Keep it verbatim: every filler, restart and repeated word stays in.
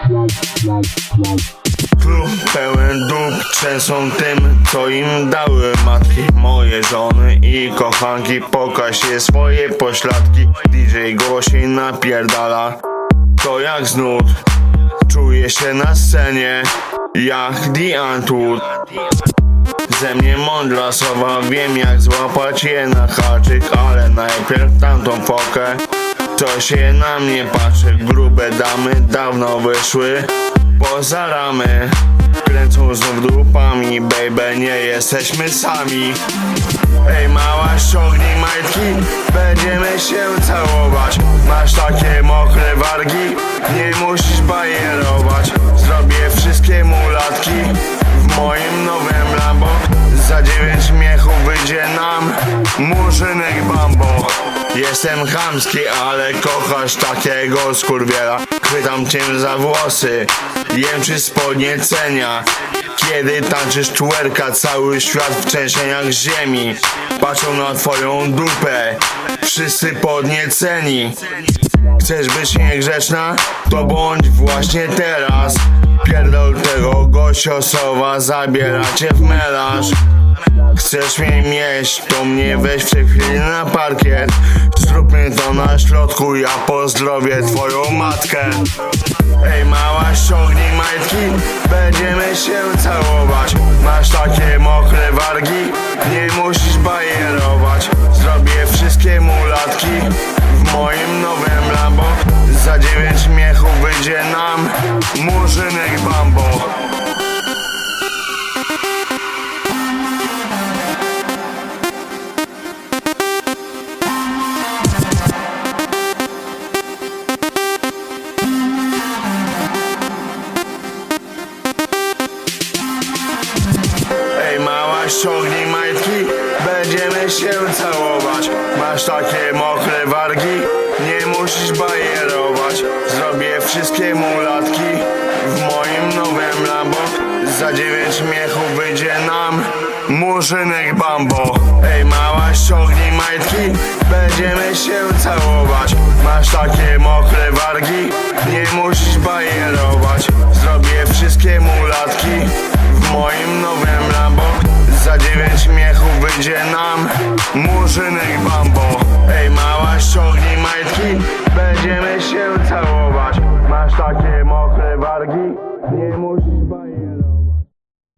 Klub pełen dup, trzęsą tym, co im dały matki. Moje żony i kochanki, pokaż je swoje pośladki. D J głośniej napierdala, to jak z nut. Czuję się na scenie, jak The Untold. Ze mnie mądra sowa, wiem jak złapać je na haczyk. Ale najpierw tamtą fokę, co się na mnie patrzy. Grube damy dawno wyszły poza ramy, kręcą znów dupami, baby, nie jesteśmy sami. Ej mała, ściągnij majtki, będziemy się całować. Masz takie mokre wargi, nie musisz bajerować. Zrobię wszystkie mulatki w moim nowym Lambo. Za dziewięć miechów wyjdzie nam murzynek Bambo. Jestem chamski, ale kochasz takiego skurwiela. Chwytam cię za włosy, jem czy spodniecenia. Kiedy tańczysz twerka, cały świat w trzęsieniach ziemi. Patrzą na twoją dupę, wszyscy podnieceni. Chcesz być niegrzeczna? To bądź właśnie teraz. Pierdol tego gościosowa, zabiera cię w melanż. Chcesz mnie mieć, to mnie weź w tej chwili na parkiet. Zróbmy to na środku, ja pozdrowię twoją matkę. Ej mała, ściągnij majtki, będziemy się całować. Masz takie mokre wargi, nie musisz bajerować. Zrobię wszystkie mulatki w moim nowym Lambo. Za dziewięć miechów wyjdzie nam murzynek Bambo. Ściągnij majtki, będziemy się całować. Masz takie mokre wargi, nie musisz bajerować. Zrobię wszystkie mulatki w moim nowym Lambo. Za dziewięć miechów wyjdzie nam murzynek Bambo. Ej mała, ściągnij majtki, będziemy się całować. Masz takie mokre wargi, nie musisz bajerować. Zrobię wszystkie mulatki w moim nowym Lambo. Za dziewięć miechów wyjdzie nam murzynek Bambo. Ej mała, ściągnij majtki, będziemy się całować. Masz takie mokre wargi, nie musisz bajerować.